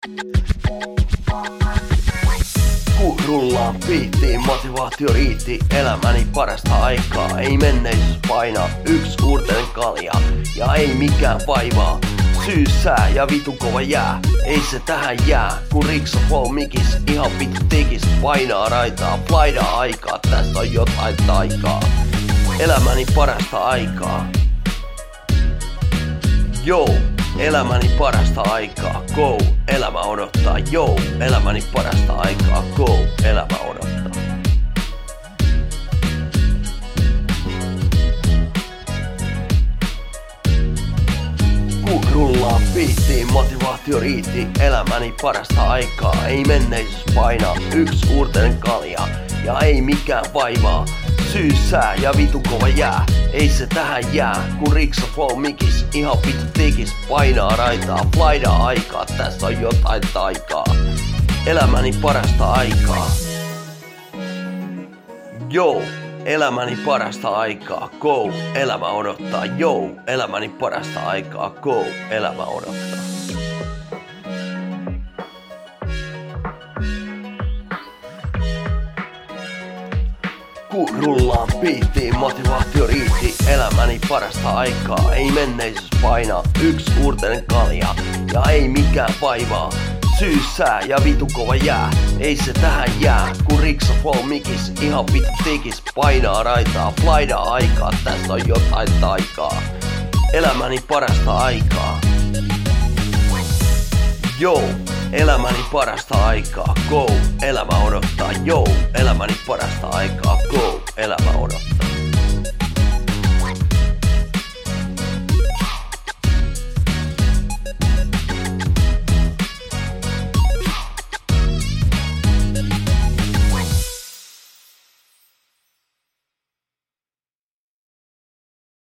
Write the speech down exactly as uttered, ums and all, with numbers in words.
Kun rullaan biittiin, motivaatio riitti. Elämäni parasta aikaa, ei menneisyys paina. Yks uurtelen kalja ja ei mikään vaivaa. Syyssää ja vitu kova jää, ei se tähän jää. Kun Rikso flow mikis, ihan vitu tikis. Painaa raitaa, flaidaa aikaa, tästä on jotain taikaa. Elämäni parasta aikaa. Joo, elämäni parasta aikaa, go, elämä odottaa, joo, elämäni parasta aikaa, go, elämä odottaa. Kun rullaan biittiin, motivaatio riitti, elämäni parasta aikaa, ei menneisyys paina, yks uurtelen kalja ja ei mikään vaivaa. Syyssää ja vitu kova jää, ei se tähän jää. Kun Rikso flow mikis, ihan vitu tikis. Painaa raitaa, flaidaa aikaa, tässä on jotain taikaa. Elämäni parasta aikaa. Joo, elämäni parasta aikaa, go, elämä odottaa. Joo, elämäni parasta aikaa, go, elämä odottaa. Kun rullaan biittiin, motivaatio riitti, elämäni parasta aikaa, ei menneisyys paina, yks uurtelen kalja ja ei mikään vaivaa. Syyssää ja vitu kova jää, ei se tähän jää. Kun Rikso flow mikis, ihan vitu tikis. Painaa raitaa, flaidaa aikaa, tässä on jotain taikaa. Elämäni parasta aikaa. Joo, elämäni parasta aikaa, go, elämä odottaa, joo, elämäni parasta aikaa, go, elämä odottaa.